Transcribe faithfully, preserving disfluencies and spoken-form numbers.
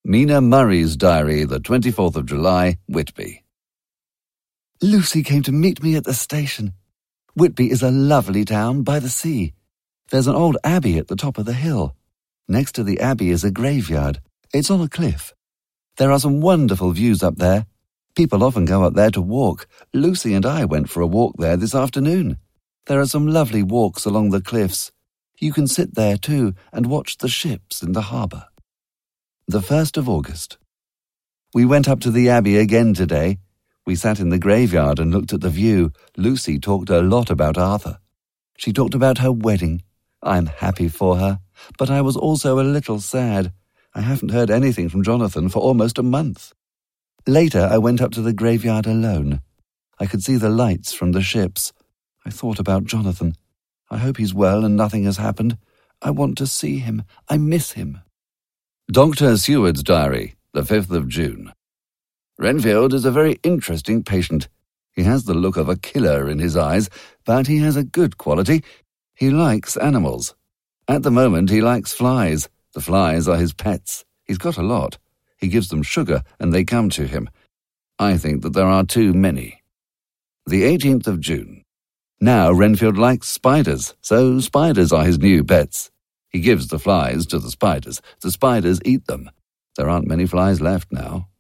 Mina Murray's diary, the twenty-fourth of July, Whitby. Lucy came to meet me at the station. Whitby is a lovely town by the sea. There's an old abbey at the top of the hill. Next to the abbey is a graveyard. It's on a cliff. There are some wonderful views up there. People often go up there to walk. Lucy and I went for a walk there this afternoon. There are some lovely walks along the cliffs. You can sit there too and watch the ships in the harbour. The first of August. We went up to the Abbey again today. We sat in the graveyard and looked at the view. Lucy talked a lot about Arthur. She talked about her wedding. I'm happy for her, but I was also a little sad. I haven't heard anything from Jonathan for almost a month. Later, I went up to the graveyard alone. I could see the lights from the ships. I thought about Jonathan. I hope he's well and nothing has happened. I want to see him. I miss him. Doctor Seward's diary, the fifth of June. Renfield is a very interesting patient. He has the look of a killer in his eyes, but he has a good quality. He likes animals. At the moment, he likes flies. The flies are his pets. He's got a lot. He gives them sugar, and they come to him. I think that there are too many. The eighteenth of June. Now Renfield likes spiders, so spiders are his new pets. He gives the flies to the spiders. The spiders eat them. There aren't many flies left now.